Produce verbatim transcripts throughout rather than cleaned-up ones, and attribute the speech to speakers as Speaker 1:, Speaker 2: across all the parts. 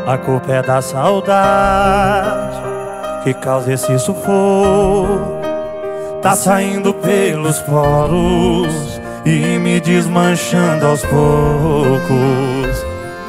Speaker 1: A culpa é da saudade que causa esse sufoco. Tá saindo pelos poros e me desmanchando aos poucos.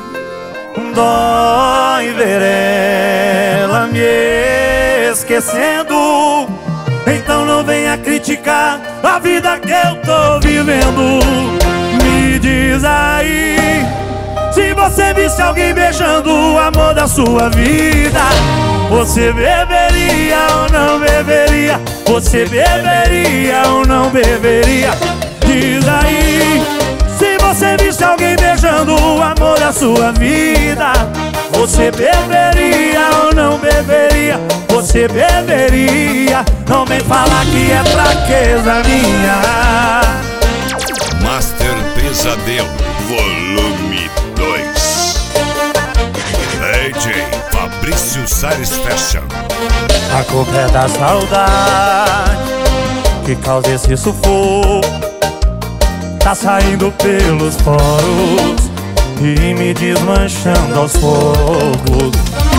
Speaker 1: Dói ver ela me esquecendo. Então não venha criticar a vida que eu tô vivendo. Me diz aí, se você visse alguém beijando o amor da sua vida, você beberia ou não beberia? Você beberia ou não beberia? Diz aí, se você visse alguém beijando o amor da sua vida, você beberia ou não beberia? Você beberia? Não vem falar que é fraqueza minha.
Speaker 2: Master Pesadelo Volume dois. D J Fabrício Salles Fashion.
Speaker 1: A culpa é da saudade que causa esse sufoco. Tá saindo pelos poros e me desmanchando aos poucos.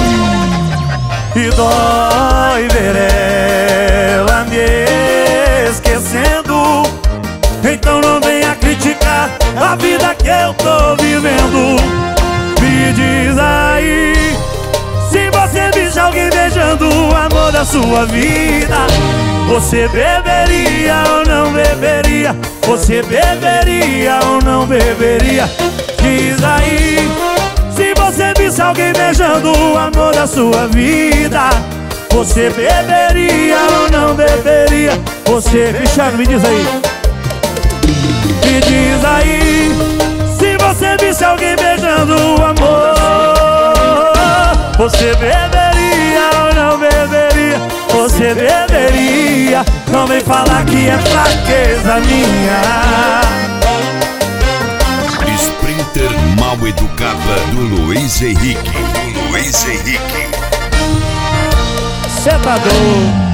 Speaker 1: E dói ver ela me esquecendo. Então não venha criticar a vida que eu tô vivendo. Me diz aí, se você visse alguém beijando o amor da sua vida, você beberia ou não beberia? Você beberia ou não beberia? Diz aí, se você visse alguém beijando o amor da sua vida, você beberia ou não beberia? Você, Cristiano, me diz aí. Me diz aí, se você visse alguém beijando o amor, você beberia ou não beberia? Você beberia? Não vem falar que é fraqueza minha.
Speaker 2: Sprinter Mal Educada do Luiz Henrique. Do Luiz Henrique.
Speaker 1: Cê tá doido?